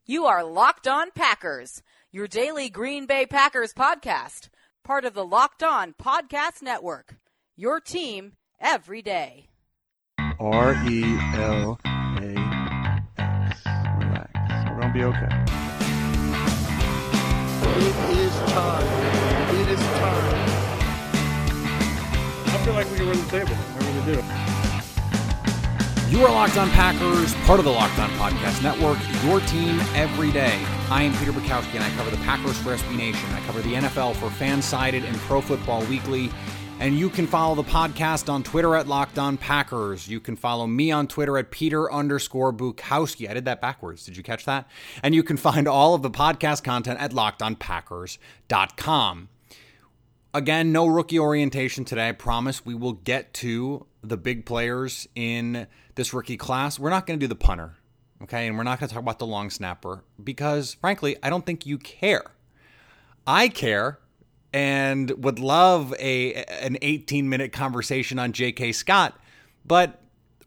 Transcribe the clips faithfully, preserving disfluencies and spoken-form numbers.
You are Locked On Packers, your daily Green Bay Packers podcast, part of the Locked On Podcast Network, your team every day. R E L A X. Relax. We're going to be okay. It is time. It is time. I feel like we can run the table. I really do. You are Locked On Packers, part of the Locked On Podcast Network, your team every day. I am Peter Bukowski, and I cover the Packers for S B Nation. I cover the N F L for Fansided and Pro Football Weekly. And you can follow the podcast on Twitter at Locked On Packers. You can follow me on Twitter at Peter underscore Bukowski. I did that backwards. Did you catch that? And you can find all of the podcast content at locked on packers dot com. Again, no rookie orientation today. I promise we will get to the big players in this rookie class. We're not going to do the punter, okay? And we're not going to talk about the long snapper because, frankly, I don't think you care. I care and would love a an eighteen-minute conversation on J K. Scott, but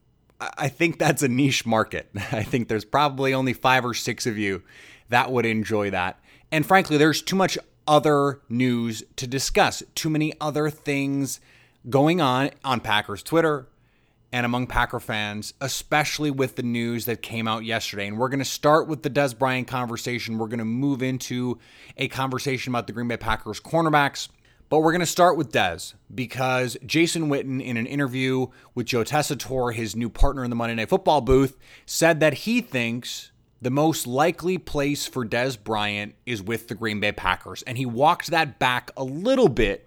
I think that's a niche market. I think there's probably only five or six of you that would enjoy that. And frankly, there's too much other news to discuss, too many other things going on on Packers Twitter and among Packer fans, especially with the news that came out yesterday. And we're going to start with the Dez Bryant conversation. We're going to move into a conversation about the Green Bay Packers cornerbacks. But we're going to start with Dez because Jason Witten, in an interview with Joe Tessitore, his new partner in the Monday Night Football booth, said that he thinks the most likely place for Dez Bryant is with the Green Bay Packers. And he walked that back a little bit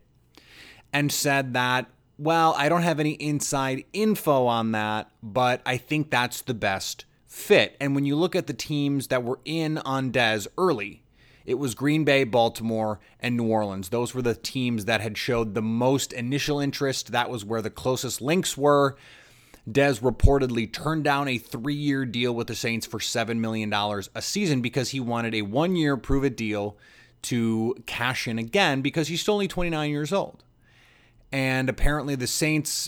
and said that, well, I don't have any inside info on that, but I think that's the best fit. And when you look at the teams that were in on Dez early, it was Green Bay, Baltimore, and New Orleans. Those were the teams that had showed the most initial interest. That was where the closest links were. Dez reportedly turned down a three-year deal with the Saints for seven million dollars a season because he wanted a one-year prove-it deal to cash in again because he's still only twenty-nine years old. And apparently the Saints,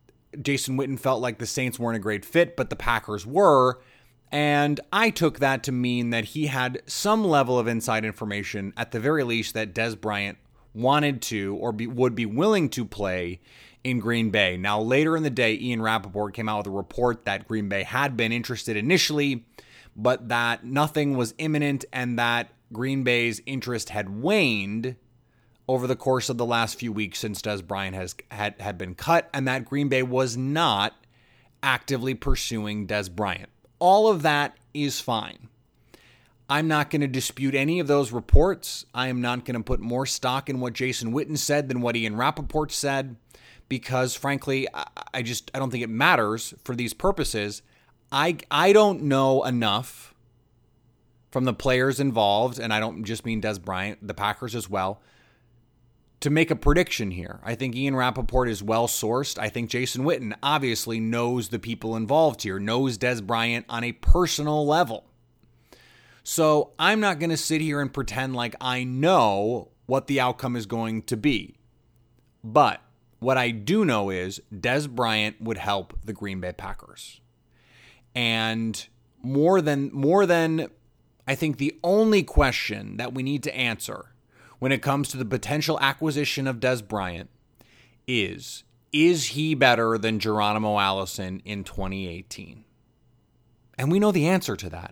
Jason Witten felt like the Saints weren't a great fit, but the Packers were. And I took that to mean that he had some level of inside information, at the very least, that Dez Bryant wanted to or be, would be willing to play in Green Bay. Now, later in the day, Ian Rappaport came out with a report that Green Bay had been interested initially, but that nothing was imminent and that Green Bay's interest had waned over the course of the last few weeks since Dez Bryant has had, had been cut, and that Green Bay was not actively pursuing Dez Bryant. All of that is fine. I'm not going to dispute any of those reports. I am not going to put more stock in what Jason Witten said than what Ian Rappaport said, because frankly, I, I just I don't think it matters for these purposes. I I don't know enough from the players involved, and I don't just mean Dez Bryant, the Packers as well, to make a prediction here. I think Ian Rappaport is well-sourced. I think Jason Witten obviously knows the people involved here, knows Dez Bryant on a personal level. So I'm not going to sit here and pretend like I know what the outcome is going to be. But what I do know is Dez Bryant would help the Green Bay Packers. And more than, more than I think the only question that we need to answer when it comes to the potential acquisition of Dez Bryant is, is he better than Geronimo Allison in twenty eighteen? And we know the answer to that.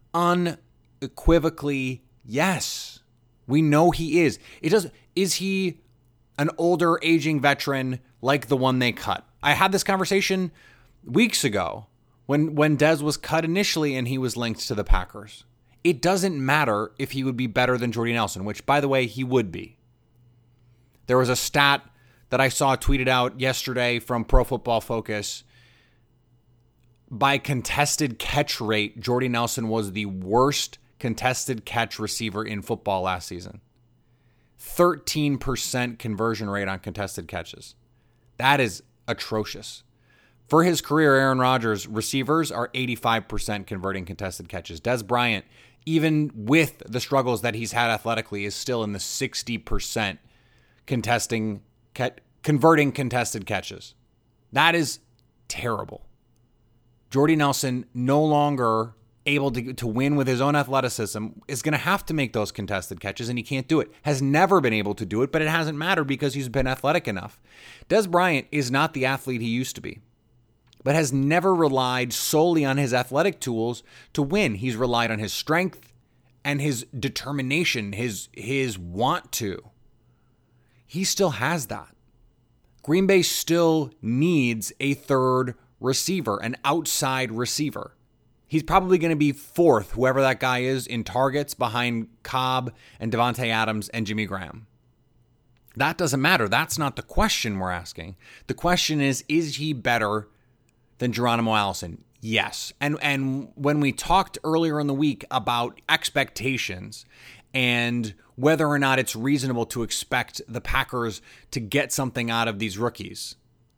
Unequivocally, yes. We know he is. It does. Is he an older, aging veteran like the one they cut? I had this conversation weeks ago when, when Dez was cut initially and he was linked to the Packers. It doesn't matter if he would be better than Jordy Nelson, which, by the way, he would be. There was a stat that I saw tweeted out yesterday from Pro Football Focus. By contested catch rate, Jordy Nelson was the worst contested catch receiver in football last season. thirteen percent conversion rate on contested catches. That is atrocious. For his career, Aaron Rodgers' receivers are eighty-five percent converting contested catches. Dez Bryant, even with the struggles that he's had athletically, is still in the sixty percent contesting, converting contested catches. That is terrible. Jordy Nelson no longer able to, to win with his own athleticism is going to have to make those contested catches, and he can't do it. Has never been able to do it, but it hasn't mattered because he's been athletic enough. Dez Bryant is not the athlete he used to be, but has never relied solely on his athletic tools to win. He's relied on his strength and his determination, his his want to. He still has that. Green Bay still needs a third receiver, an outside receiver. He's probably going to be fourth, whoever that guy is, in targets behind Cobb and Davante Adams and Jimmy Graham. That doesn't matter. That's not the question we're asking. The question is, is he better than Geronimo Allison? Yes. And and when we talked earlier in the week about expectations and whether or not it's reasonable to expect the Packers to get something out of these rookies,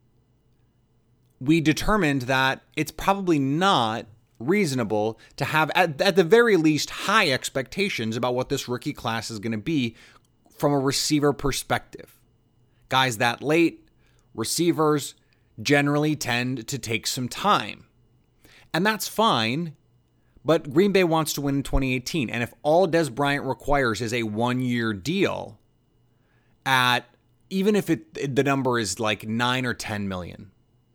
we determined that it's probably not reasonable to have, at, at the very least, high expectations about what this rookie class is going to be from a receiver perspective. Guys that late, receivers generally tend to take some time. And that's fine, but Green Bay wants to win in twenty eighteen. And if all Dez Bryant requires is a one-year deal at, even if it the number is like nine or ten million,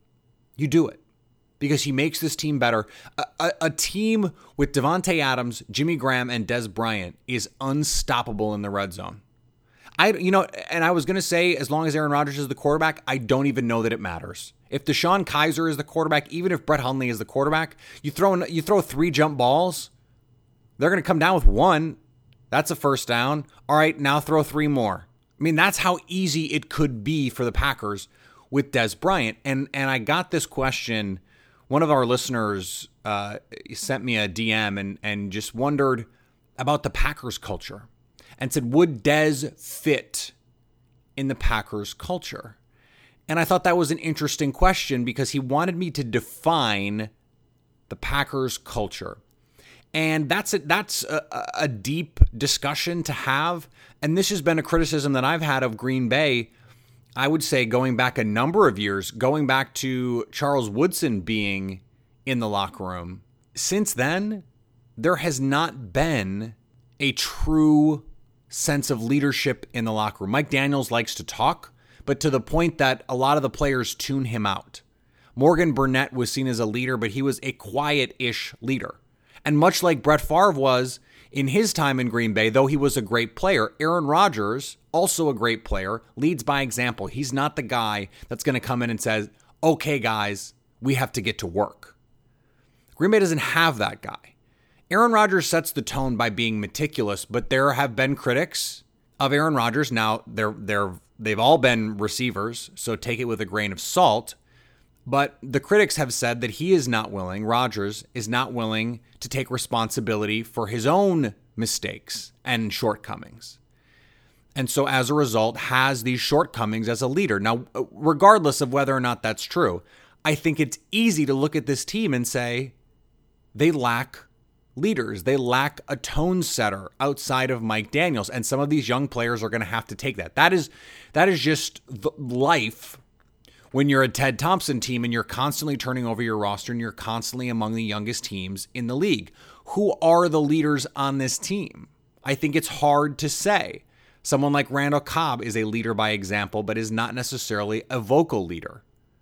you do it. Because he makes this team better. A, a, a team with Davante Adams, Jimmy Graham, and Dez Bryant is unstoppable in the red zone. I, you know, and I was going to say, as long as Aaron Rodgers is the quarterback, I don't even know that it matters. If DeShone Kizer is the quarterback, even if Brett Hundley is the quarterback, you throw in, you throw three jump balls, they're going to come down with one. That's a first down. All right, now throw three more. I mean, that's how easy it could be for the Packers with Dez Bryant. And and I got this question. One of our listeners uh, sent me a D M and, and just wondered about the Packers culture and said, would Dez fit in the Packers culture? And I thought that was an interesting question because he wanted me to define the Packers culture. And that's a, that's a, a deep discussion to have. And this has been a criticism that I've had of Green Bay, I would say going back a number of years, going back to Charles Woodson being in the locker room. Since then, there has not been a true sense of leadership in the locker room. Mike Daniels likes to talk, but to the point that a lot of the players tune him out. Morgan Burnett was seen as a leader, but he was a quiet-ish leader. And much like Brett Favre was in his time in Green Bay, though he was a great player, Aaron Rodgers, also a great player, leads by example. He's not the guy that's going to come in and says, okay, guys, we have to get to work. Green Bay doesn't have that guy. Aaron Rodgers sets the tone by being meticulous, but there have been critics of Aaron Rodgers. Now, they're, they're, they've all been receivers, so take it with a grain of salt. But the critics have said that he is not willing, Rodgers is not willing to take responsibility for his own mistakes and shortcomings. And so as a result, has these shortcomings as a leader. Now, regardless of whether or not that's true, I think it's easy to look at this team and say they lack leaders. They lack a tone setter outside of Mike Daniels. And some of these young players are going to have to take that. That is, that is just the life when you're a Ted Thompson team and you're constantly turning over your roster and you're constantly among the youngest teams in the league. Who are the leaders on this team? I think it's hard to say. Someone like Randall Cobb is a leader by example, but is not necessarily a vocal leader.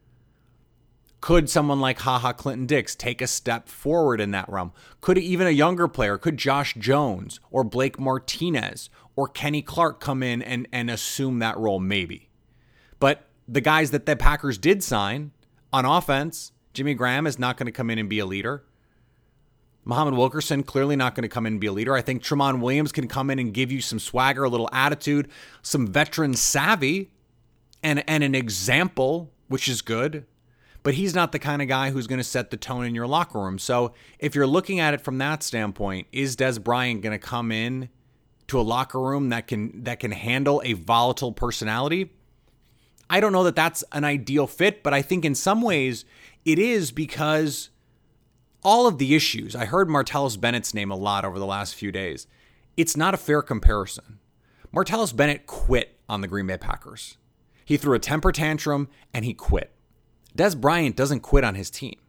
Could someone like HaHa Clinton Dix take a step forward in that realm? Could even a younger player, could Josh Jones or Blake Martinez or Kenny Clark come in and, and assume that role? Maybe. But the guys that the Packers did sign on offense, Jimmy Graham is not going to come in and be a leader. Muhammad Wilkerson, clearly not going to come in and be a leader. I think Tramon Williams can come in and give you some swagger, a little attitude, some veteran savvy, and, and an example, which is good. But he's not the kind of guy who's going to set the tone in your locker room. So if you're looking at it from that standpoint, is Dez Bryant going to come in to a locker room that can that can handle a volatile personality? I don't know that that's an ideal fit, but I think in some ways it is, because all of the issues, I heard Martellus Bennett's name a lot over the last few days. It's not a fair comparison. Martellus Bennett quit on the Green Bay Packers. He threw a temper tantrum and he quit. Dez Bryant doesn't quit on his team.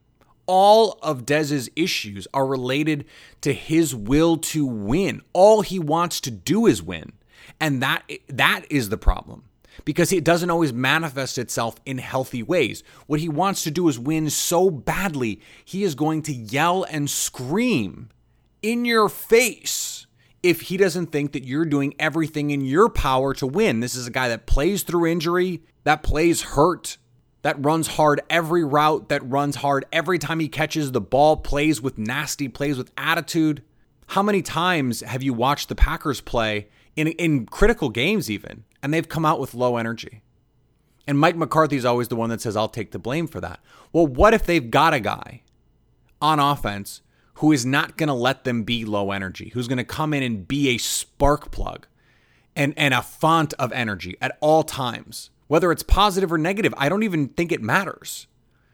All of Dez's issues are related to his will to win. All he wants to do is win. And that that is the problem, because it doesn't always manifest itself in healthy ways. What he wants to do is win so badly, he is going to yell and scream in your face if he doesn't think that you're doing everything in your power to win. This is a guy that plays through injury, that plays hurt, that runs hard every route, that runs hard every time he catches the ball, plays with nasty, plays with attitude. How many times have you watched the Packers play in, in critical games even, and they've come out with low energy? And Mike McCarthy's always the one that says, I'll take the blame for that. Well, what if they've got a guy on offense who is not going to let them be low energy, who's going to come in and be a spark plug and, and a font of energy at all times? Whether it's positive or negative, I don't even think it matters.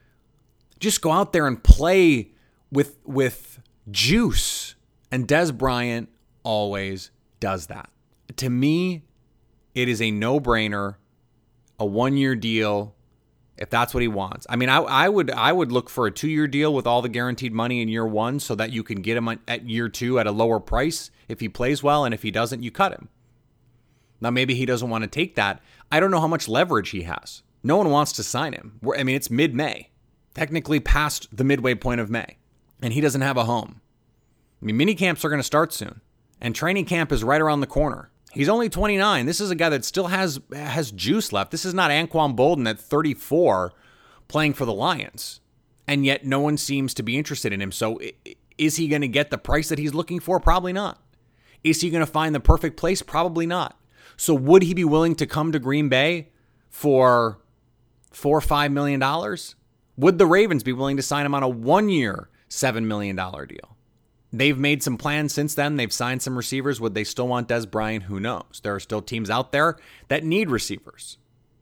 Just go out there and play with, with juice. And Dez Bryant always does that. To me, it is a no-brainer, a one-year deal, if that's what he wants. I mean, I, I would I would look for a two-year deal with all the guaranteed money in year one so that you can get him at year two at a lower price if he plays well, and if he doesn't, you cut him. Now, maybe he doesn't want to take that. I don't know how much leverage he has. No one wants to sign him. We're, I mean, it's mid-May, technically past the midway point of May, and he doesn't have a home. I mean, mini camps are going to start soon, and training camp is right around the corner. He's only twenty-nine. This is a guy that still has has juice left. This is not Anquan Boldin at thirty-four playing for the Lions, and yet no one seems to be interested in him. So is he going to get the price that he's looking for? Probably not. Is he going to find the perfect place? Probably not. So would he be willing to come to Green Bay for four or five million dollars? Would the Ravens be willing to sign him on a one-year, seven million dollars deal? They've made some plans since then. They've signed some receivers. Would they still want Dez Bryant? Who knows? There are still teams out there that need receivers.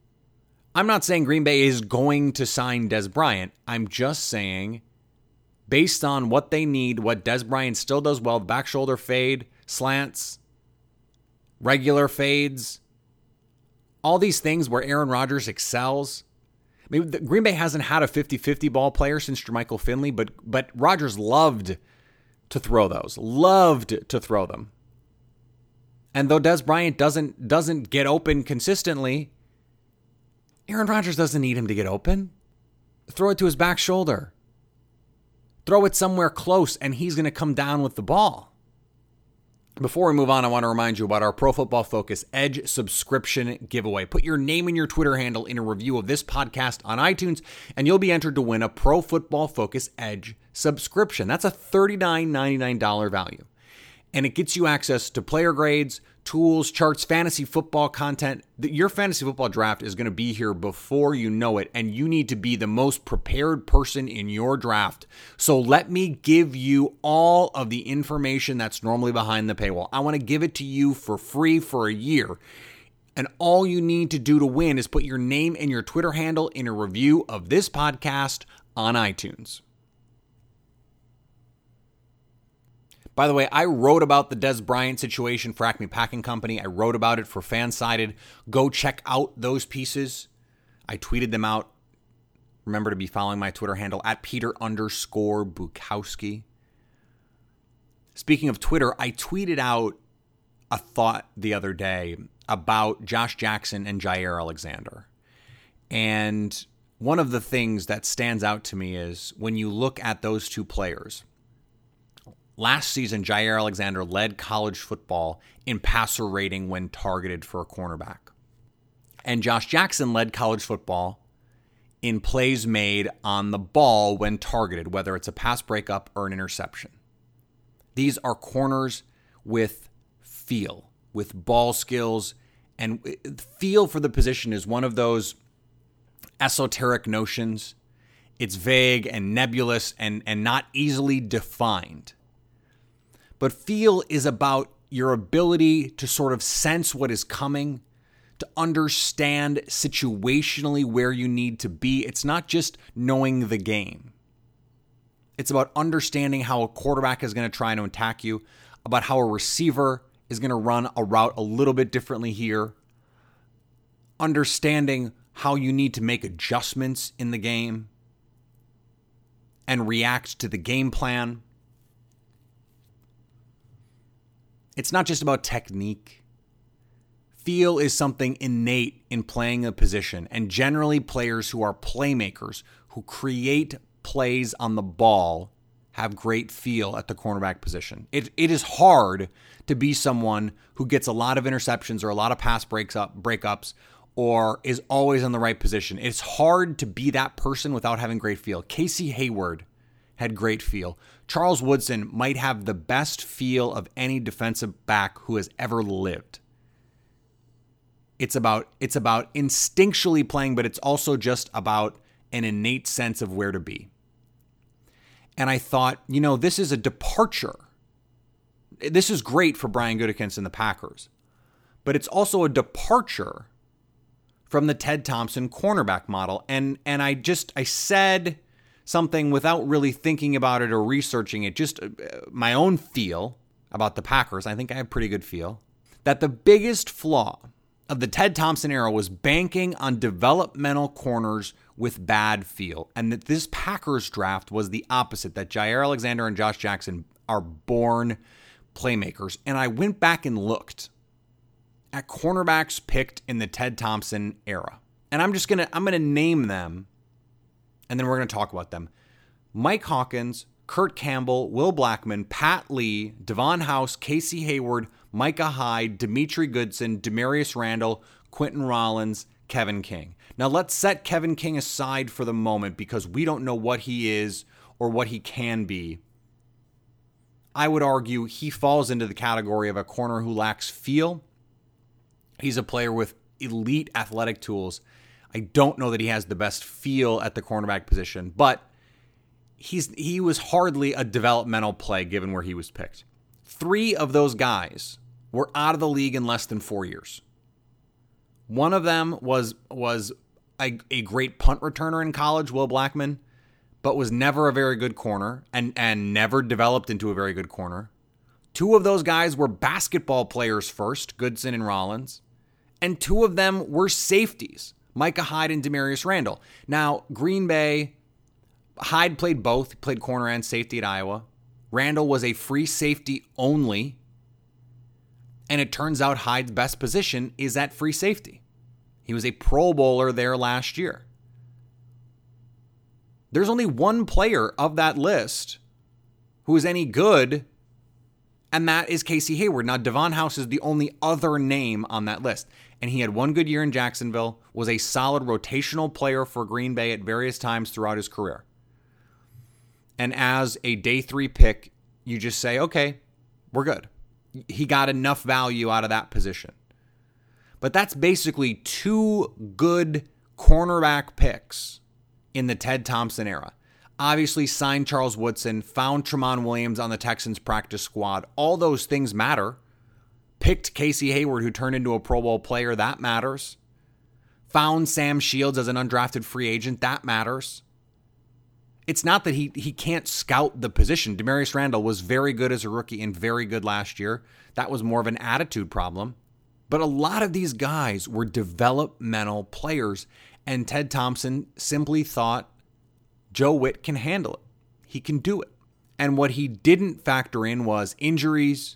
I'm not saying Green Bay is going to sign Dez Bryant. I'm just saying, based on what they need, what Dez Bryant still does well, the back shoulder fade, slants, regular fades, all these things where Aaron Rodgers excels. I mean, the, Green Bay hasn't had a fifty-fifty ball player since Jermichael Finley, but but Rodgers loved to throw those, loved to throw them. And though Dez Bryant doesn't doesn't get open consistently, Aaron Rodgers doesn't need him to get open. Throw it to his back shoulder. Throw it somewhere close, and he's going to come down with the ball. Before we move on, I want to remind you about our Pro Football Focus Edge subscription giveaway. Put your name and your Twitter handle in a review of this podcast on iTunes, and you'll be entered to win a Pro Football Focus Edge subscription. That's a thirty-nine ninety-nine value. And it gets you access to player grades, tools, charts, fantasy football content. Your fantasy football draft is going to be here before you know it, and you need to be the most prepared person in your draft. So let me give you all of the information that's normally behind the paywall. I want to give it to you for free for a year. And all you need to do to win is put your name and your Twitter handle in a review of this podcast on iTunes. By the way, I wrote about the Dez Bryant situation for Acme Packing Company. I wrote about it for Fansided. Go check out those pieces. I tweeted them out. Remember to be following my Twitter handle at Peter underscore Bukowski. Speaking of Twitter, I tweeted out a thought the other day about Josh Jackson and Jaire Alexander. And one of the things that stands out to me is when you look at those two players. Last season, Jaire Alexander led college football in passer rating when targeted for a cornerback. And Josh Jackson led college football in plays made on the ball when targeted, whether it's a pass breakup or an interception. These are corners with feel, with ball skills, and feel for the position is one of those esoteric notions. It's vague and nebulous and, and not easily defined. But feel is about your ability to sort of sense what is coming, to understand situationally where you need to be. It's not just knowing the game. It's about understanding how a quarterback is going to try to attack you, about how a receiver is going to run a route a little bit differently here, understanding how you need to make adjustments in the game. and react to the game plan. It's not just about technique. Feel is something innate in playing a position, and generally players who are playmakers, who create plays on the ball, have great feel at the cornerback position. It it is hard to be someone who gets a lot of interceptions or a lot of pass breaks up breakups or is always in the right position. It's hard to be that person without having great feel. Casey Hayward had great feel. Charles Woodson might have the best feel of any defensive back who has ever lived. It's about it's about instinctually playing, but it's also just about an innate sense of where to be. And I thought, you know, this is a departure. This is great for Brian Gutekunst and the Packers, but it's also a departure from the Ted Thompson cornerback model. And and I just, I said something without really thinking about it or researching it, just my own feel about the Packers. I think I have pretty good feel. That the biggest flaw of the Ted Thompson era was banking on developmental corners with bad feel. And that this Packers draft was the opposite, that Jaire Alexander and Josh Jackson are born playmakers. And I went back and looked at cornerbacks picked in the Ted Thompson era. And I'm just going to I'm going to name them, and then we're going to talk about them. Mike Hawkins, Kurt Campbell, Will Blackmon, Pat Lee, Devon House, Casey Hayward, Micah Hyde, Demetri Goodson, Demarius Randall, Quentin Rollins, Kevin King. Now let's set Kevin King aside for the moment because we don't know what he is or what he can be. I would argue he falls into the category of a corner who lacks feel. He's a player with elite athletic tools. I don't know that he has the best feel at the cornerback position, but he's he was hardly a developmental play given where he was picked. Three of those guys were out of the league in less than four years. One of them was was a, a great punt returner in college, Will Blackmon, but was never a very good corner and, and never developed into a very good corner. Two of those guys were basketball players first, Goodson and Rollins, and two of them were safeties, Micah Hyde and Demarius Randall. Now, Green Bay, Hyde played both, played corner and safety at Iowa. Randall was a free safety only, and it turns out Hyde's best position is at free safety. He was a Pro Bowler there last year. There's only one player of that list who is any good, and that is Casey Hayward. Now, Devon House is the only other name on that list, and he had one good year in Jacksonville, was a solid rotational player for Green Bay at various times throughout his career. And as a day three pick, you just say, okay, we're good. He got enough value out of that position. But that's basically two good cornerback picks in the Ted Thompson era. Obviously signed Charles Woodson, found Tramon Williams on the Texans practice squad. All those things matter. Picked Casey Hayward, who turned into a Pro Bowl player. That matters. Found Sam Shields as an undrafted free agent. That matters. It's not that he he can't scout the position. Demarius Randall was very good as a rookie and very good last year. That was more of an attitude problem. But a lot of these guys were developmental players, and Ted Thompson simply thought Joe Witt can handle it. He can do it. And what he didn't factor in was injuries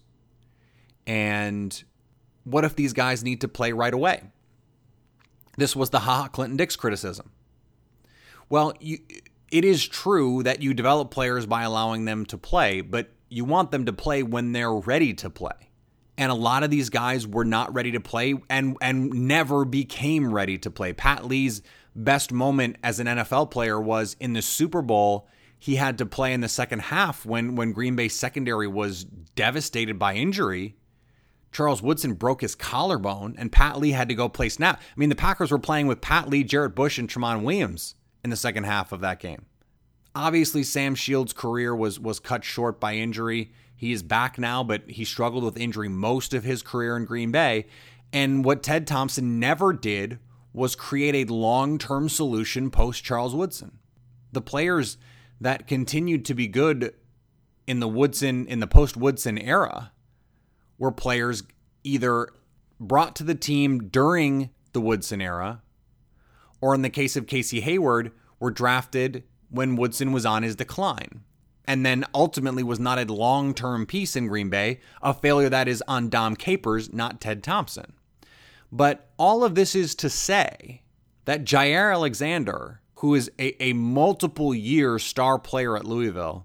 and what if these guys need to play right away? This was the Ha Ha Clinton-Dix criticism. Well, you... It is true that you develop players by allowing them to play, but you want them to play when they're ready to play. And a lot of these guys were not ready to play and, and never became ready to play. Pat Lee's best moment as an N F L player was in the Super Bowl. He had to play in the second half when, when Green Bay's secondary was devastated by injury. Charles Woodson broke his collarbone, and Pat Lee had to go play snap. I mean, the Packers were playing with Pat Lee, Jarrett Bush, and Tramon Williams in the second half of that game. Obviously, Sam Shields' career was was cut short by injury. He is back now, but he struggled with injury most of his career in Green Bay. And what Ted Thompson never did was create a long-term solution post-Charles Woodson. The players that continued to be good in the Woodson, in the post-Woodson era were players either brought to the team during the Woodson era, or in the case of Casey Hayward, were drafted when Woodson was on his decline, and then ultimately was not a long-term piece in Green Bay, a failure that is on Dom Capers, not Ted Thompson. But all of this is to say that Jaire Alexander, who is a, a multiple-year star player at Louisville,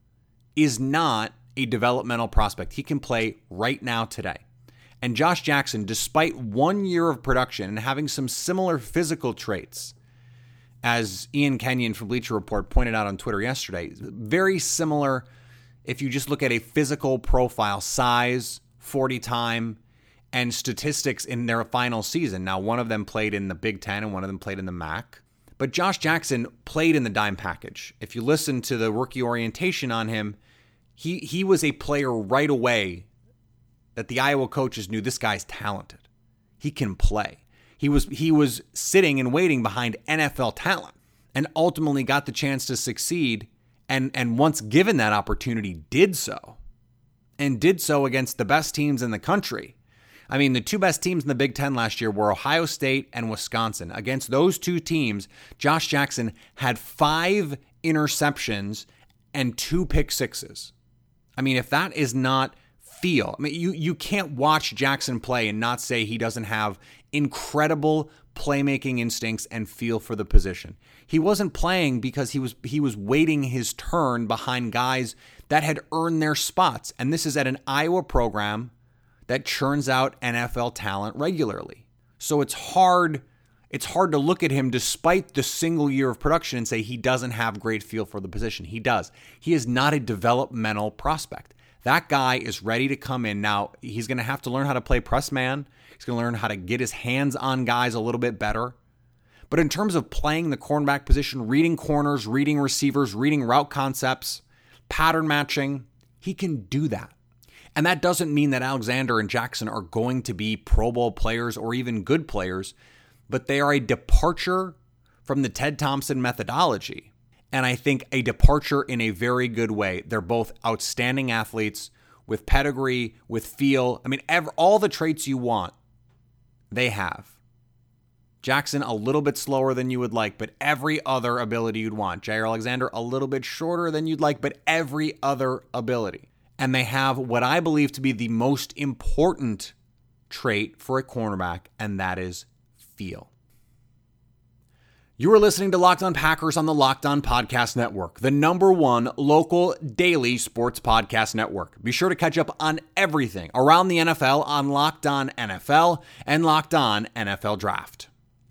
is not a developmental prospect. He can play right now today. And Josh Jackson, despite one year of production and having some similar physical traits, as Ian Kenyon from Bleacher Report pointed out on Twitter yesterday, very similar if you just look at a physical profile, size, forty time, and statistics in their final season. Now, one of them played in the Big Ten and one of them played in the M A C. But Josh Jackson played in the dime package. If you listen to the rookie orientation on him, he he was a player right away that the Iowa coaches knew this guy's talented. He can play. He was he was sitting and waiting behind N F L talent and ultimately got the chance to succeed, and, and once given that opportunity, did so. And did so against the best teams in the country. I mean, the two best teams in the Big Ten last year were Ohio State and Wisconsin. Against those two teams, Josh Jackson had five interceptions and two pick sixes. I mean, if that is not feel, I mean, you, you can't watch Jackson play and not say he doesn't have incredible playmaking instincts and feel for the position. He wasn't playing because he was he was waiting his turn behind guys that had earned their spots. And this is at an Iowa program that churns out N F L talent regularly. So it's hard it's hard to look at him despite the single year of production and say he doesn't have great feel for the position. He does. He is not a developmental prospect. That guy is ready to come in. Now, he's going to have to learn how to play press man. He's going to learn how to get his hands on guys a little bit better. But in terms of playing the cornerback position, reading corners, reading receivers, reading route concepts, pattern matching, he can do that. And that doesn't mean that Alexander and Jackson are going to be Pro Bowl players or even good players, but they are a departure from the Ted Thompson methodology. And I think a departure in a very good way. They're both outstanding athletes with pedigree, with feel. I mean, ever, all the traits you want, they have. Jackson, a little bit slower than you would like, but every other ability you'd want. Jaire Alexander, a little bit shorter than you'd like, but every other ability. And they have what I believe to be the most important trait for a cornerback, and that is feel. You are listening to Locked On Packers on the Locked On Podcast Network, the number one local daily sports podcast network. Be sure to catch up on everything around the N F L on Locked On N F L and Locked On N F L Draft.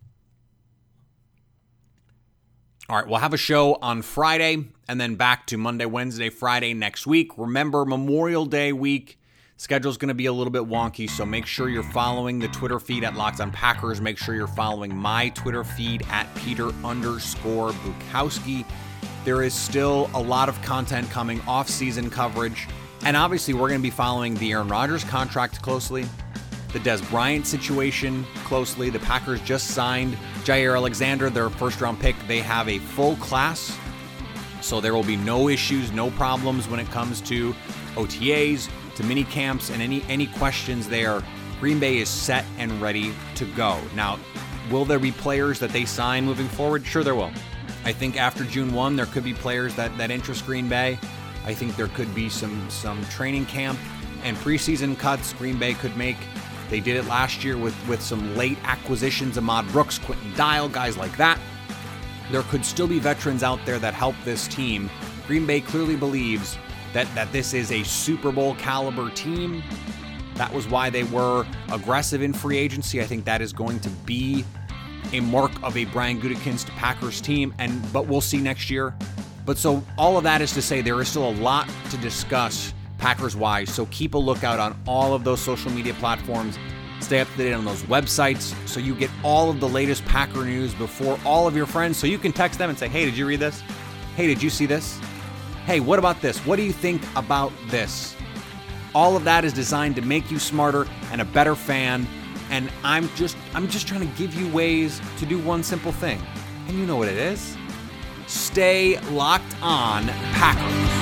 All right, we'll have a show on Friday and then back to Monday, Wednesday, Friday next week. Remember, Memorial Day week. Schedule's going to be a little bit wonky, so make sure you're following the Twitter feed at Locked On Packers. Make sure you're following my Twitter feed at Peter underscore Bukowski. There is still a lot of content coming, off-season coverage, and obviously we're going to be following the Aaron Rodgers contract closely, the Dez Bryant situation closely. The Packers just signed Jaire Alexander, their first-round pick. They have a full class, so there will be no issues, no problems when it comes to O T As, to mini camps, and any any questions there. Green Bay is set and ready to go. Now, will there be players that they sign moving forward? Sure there will. I think after June first, there could be players that, that interest Green Bay. I think there could be some, some training camp and preseason cuts Green Bay could make. They did it last year with, with some late acquisitions, Ahmad Brooks, Quentin Dial, guys like that. There could still be veterans out there that help this team. Green Bay clearly believes that, that this is a Super Bowl caliber team. That was why they were aggressive in free agency. I think that is going to be a mark of a Brian Gutekunst Packers team, and but we'll see next year. But so all of that is to say there is still a lot to discuss Packers-wise, so keep a lookout on all of those social media platforms. Stay up to date on those websites so you get all of the latest Packer news before all of your friends, so you can text them and say, hey, did you read this? Hey, did you see this? Hey, what about this? What do you think about this? All of that is designed to make you smarter and a better fan. And I'm just I'm just trying to give you ways to do one simple thing. And you know what it is. Stay locked on Packers.